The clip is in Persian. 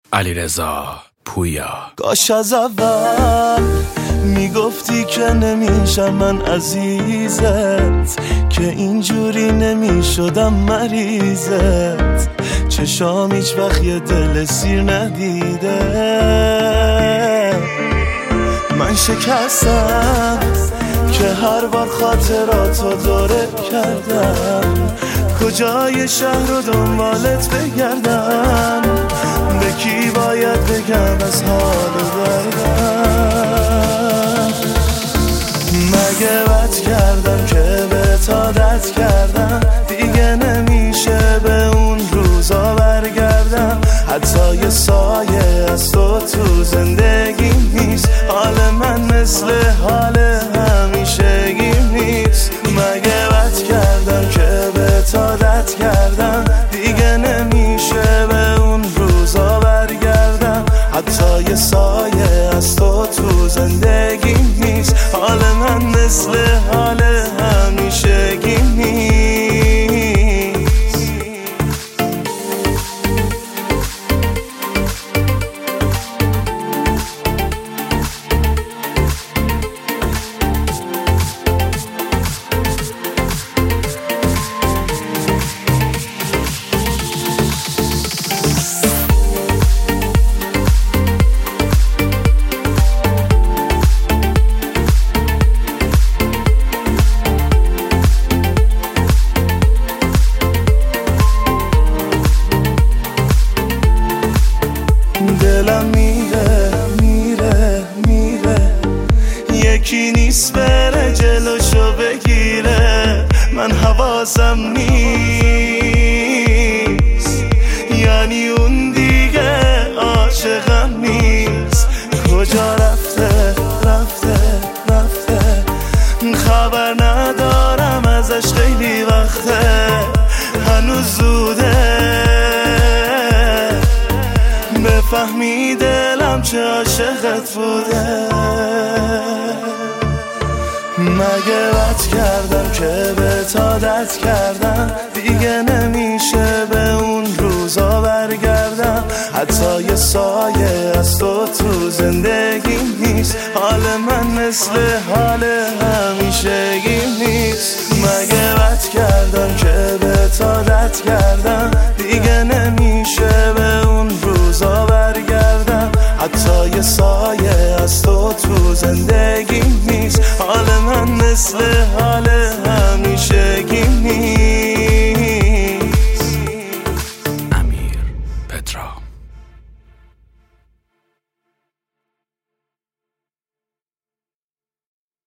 علیرضا پویا. کاش از اول میگفتی که نمیشم من عزیزت، که اینجوری نمیشدم مریضت. چشام هیچ وقت یه دل سیر ندیده. من شکستم که هر بار خاطراتو دوره کردم، کجای شهر رو دنبالت بگردم، به کی باید بگم از حال دردم. مگه بد کردم که به عادت کردم، دیگه نمیشه به اون روزا برگردم. حتی یه سایه از تو زندگی نیست، حال من مثل حال همیشگی نیست. مگه بد کردم که به عادت کردم، دیگه نمیشه به اون روزا برگردم. حتی یه سایه از تو زندگی نیست، حال من مثل حال همیشگی نیست. دلم میره میره میره، یکی نیست بره جلوشو بگیره. من حواسم نیست، یعنی اون دیگه عاشقم نیست. کجا رفته رفته رفته، خبر ندارم ازش خیلی وقته. هنوز زوده بفهمی دلم چه عاشقت بوده. مگه بد کردم که به عادت کردم، دیگه نمیشه به اون روزا برگردم. حتی یه سایه از تو زندگی نیست، حال من مثل حال همیشگی نیست. مگه بد کردم که به عادت کردم، دیگه نمیشه به اون روزا برگردم. حتی یه سایه از تو زندگی نیست، حال من مثل حال